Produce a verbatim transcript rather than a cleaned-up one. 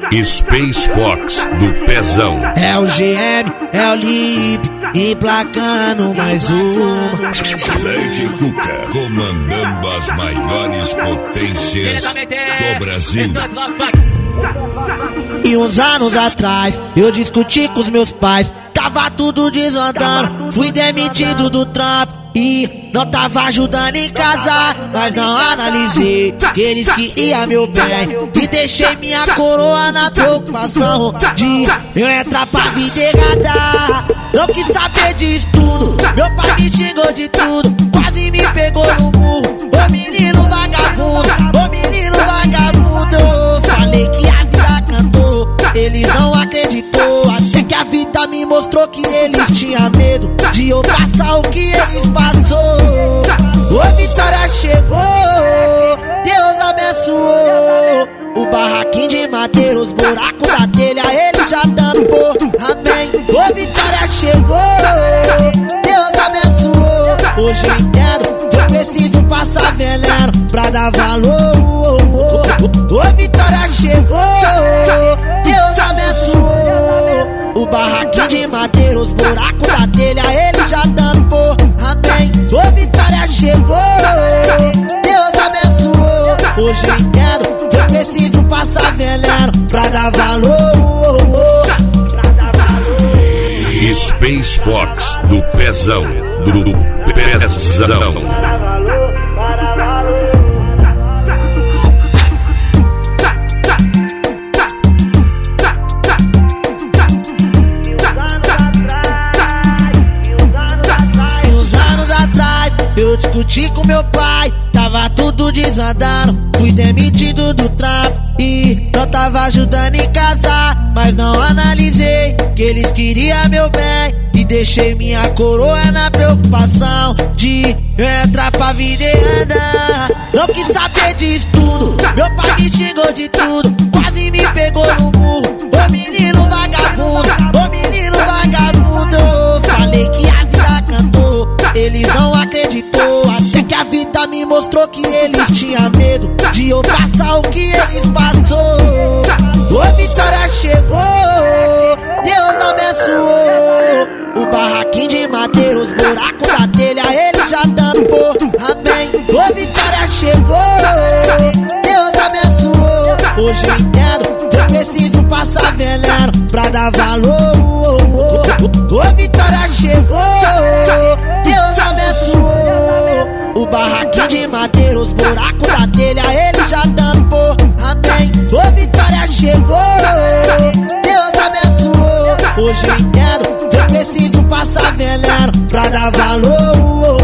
Space Fox do Pezão. É o G M, é o Lip, emplacando mais uma. Lady Cuca, comandando as maiores potências do Brasil. E uns anos atrás, eu discuti com os meus pais. Tava tudo desandando, fui demitido do trampo e não tava ajudando em casa, mas não analisei que eles queriam meu bem e deixei minha coroa na preocupação de eu entrar pra vida errada. Não quis saber disso tudo, meu pai me xingou de tudo, quase me pegou no murro. Ô menino vagabundo, ô menino vagabundo, falei que a vida cantou, eles não acreditou. Até que a vida me mostrou que eles tinham medo de eu passar o que eles passou. Ô vitória chegou, Deus abençoou. O barraquinho de madeira, os buracos da telha, ele já tampou. Amém. Ô vitória chegou, Deus abençoou. Hoje eu entendo, eu preciso passar veneno pra dar valor. Ô vitória chegou, Deus abençoou. O barraquinho de madeira, os buracos da telha, ele já tampou. Amém. Ô vitória chegou, Deus abençoou. Hoje eu entendo, eu preciso passar veneno pra dar valor. Space Fox do Pezão, do, do Pezão. Eu discuti com meu pai, tava tudo desandando, fui demitido do trampo e não tava ajudando em casa, mas não analisei que eles queriam meu bem e deixei minha coroa na preocupação de eu entrar pra vida e andar. Não quis saber disso tudo, meu pai me xingou de tudo, quase me pegou no murro. Ô menino vagabundo, ô menino vagabundo, falei que a vida cantou, eles não acreditou. Até que a vida me mostrou que eles tinham medo de eu passar o que eles passou. Ô vitória chegou, Deus abençoou. O barraquinho de madeira, os buracos da telha, ele já tampou. Amém. Ô vitória chegou, Deus abençoou. Hoje eu entendo, eu preciso passar veneno pra dar valor. Ô vitória chegou, Deus abençoou. O barraquinho de madeira, os buracos da telha, ele já tampou. Amém. Ô vitória chegou, Deus abençoou. Hoje eu entendo, eu preciso passar veneno pra dar valor.